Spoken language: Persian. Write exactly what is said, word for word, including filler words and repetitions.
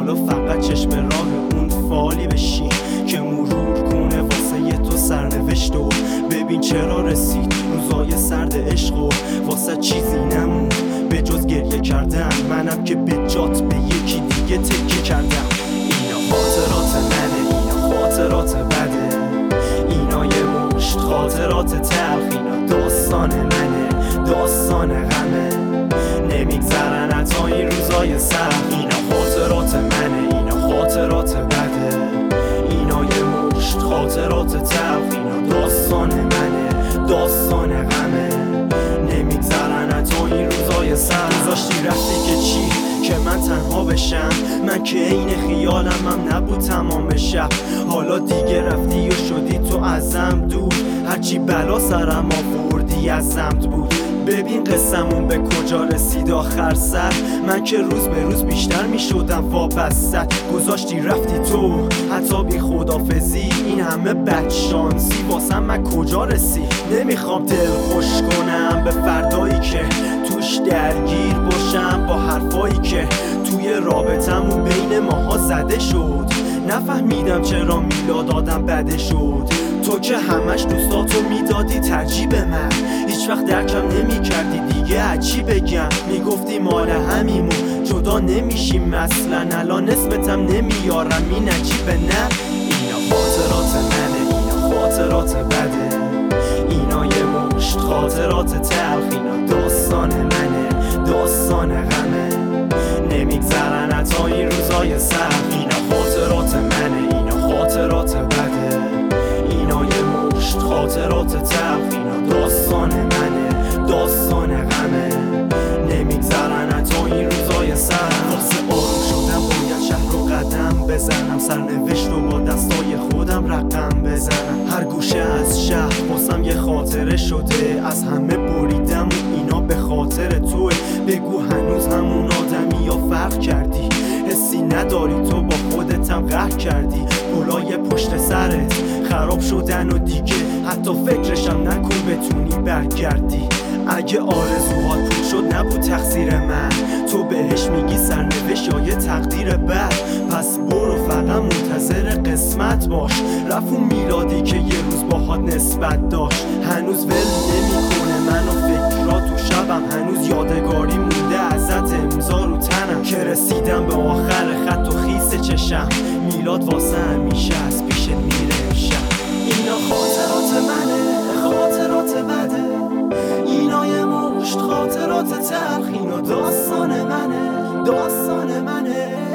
حالا فقط چشم راه اون فالی بشی که مرور کنه واسه یه تو سرنوشت و ببین چرا رسید روزای سرد عشق و واسه چیزی نمون به جز گریه کردن. منم که به جات به یکی دیگه تکیه کردم. اینا خاطرات منه، اینا خاطرات بده، اینا یه مشت خاطرات تلخ، اینا داستان منه، داستان غمه، نمیگذرن حتی این روزای سخت. اینا خاطرات منه، اینا خاطرات بده، اینا یه مشت خاطرات تلخ، اینا داستان منه، داستان غمه، نمیگذرن حتی این روزای سخت. گذاشتی رفتی که چی؟ که من تنها بشم، من که عین خیالم هم نبود تمام شب. حالا دیگه رفتی و شدی تو ازم دور، هرچی بلا سرم آوردی از سمت بود. ببین قصمون به کجا رسید آخر سر، من که روز به روز بیشتر می شدم وابسته. گذاشتی رفتی تو حتی بی خدافزی، این همه بدشانسی واسم من کجا رسید؟ نمیخوام دل خوش کنم به فردایی که توش درگیر باشم با حرفایی که توی رابطمون بین ماها زده شد. نفهمیدم چرا میلاد آدم بده شد، تو که همش دوستاتو میدادی ترجیح به من، هیچ وقت درکم نمی کردی دیگه عجیب بگم. میگفتی مال همیمون جدا نمیشیم اصلا، الان اسمتم نمیارم این عجیبه نه. اینا خاطرات منه، اینا خاطرات بده، اینا یه مشت خاطرات تلخ، اینا داستان منه، داستان غمه، نمیگذرن حتی این روزای سخت. اینا خاطرات منه، اینا خاطرات بده، اینا یه مشت خاطرات تلخ، اینا داستان منه، داستان غمه، نمیگذرن حتی این روزای سخت. واسه آروم شدم باید شهر رو قدم بزنم، سرنوشت رو با دستای خودم رقم بزنم. هر گوشه از شهر واسم یه خاطره شده، از همه بریدم و اینا به خاطر توه. بگو هنوز همون آدمی یا فرق کردی؟ حسی نداری تو با خودتم قهر کردی؟ گلای پشت سرت خراب شدن و دیگه حتی فکرشم نکن بتونی برگردی. اگه آرزوهات پول شد نبود تقصیر من، تو بهش میگی سرنوشت یا یه تقدیر بد. پس برو فقط منتظر قسمت باش، رفت اون میلادی که یه روز باهات نسبت داشت. هنوز ول نمیکنه منو فکرها تو شبم، هنوز یادگاری مونده ازت امضا رو تنم که رسیدم به آخر خط و خیس چشم. میلاد واسه همیشه از پیش میره امشب. اینا خاطرات منه، خاطرات بده، اینا یه مشت خاطرات تلخ، اینا داستان منه، داستان منه،